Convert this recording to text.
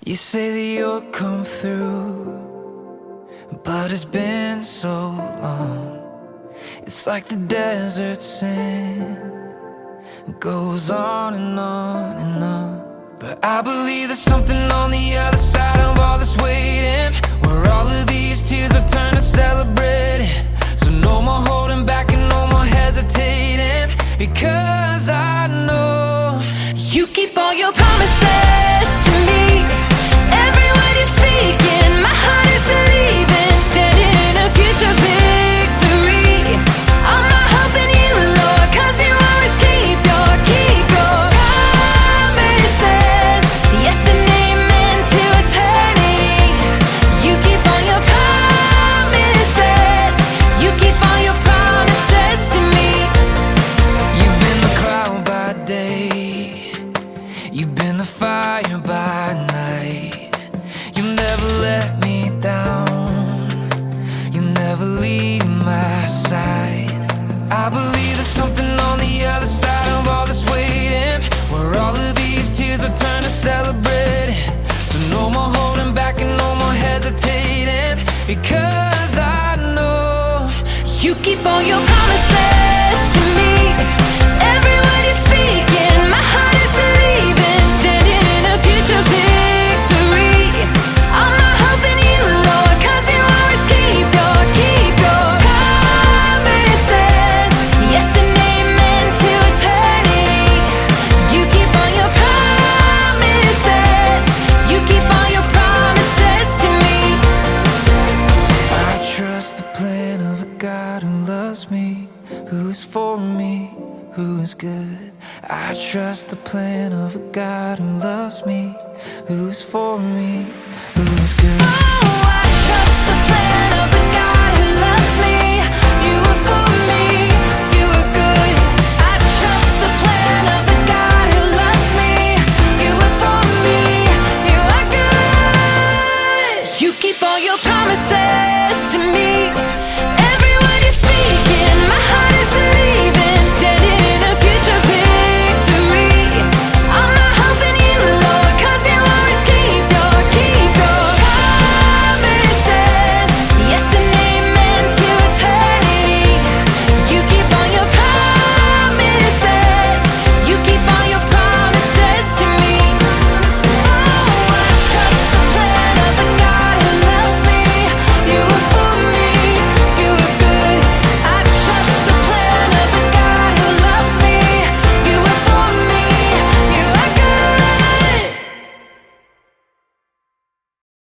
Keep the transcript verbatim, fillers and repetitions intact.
You say that you'll come through, but it's been so long. It's like the desert sand, it goes on and on and on. But I believe there's something on the other side of all this waiting, where all of these tears will turn to celebrating. So no more holding back and no more hesitating, because I know you keep all your promises to me. Every word you're speaking, my heart is believing, standing in a future victory. I'm not helping you, Lord, cause you always keep your, keep your promises. Yes and amen to eternity. You keep all your promises. You keep all your promises to me. You've been the cloud by day, you've been the fire by night. You never let me down, you never leave my side. I believe there's something on the other side of all this waiting, where all of these tears will turn to celebrating. So no more holding back and no more hesitating, because I know you keep all your promises to me. Every word you're speaking, my heart is believing, standing in a future victory. I'm not helping you, Lord, cause you always keep your, keep your promises. Yes and amen to eternity. You keep all your promises. You keep all your promises to me. I trust the plan of a God who loves me, who's for me, who's good. I trust the plan of a God who loves me, who's for me, who's good.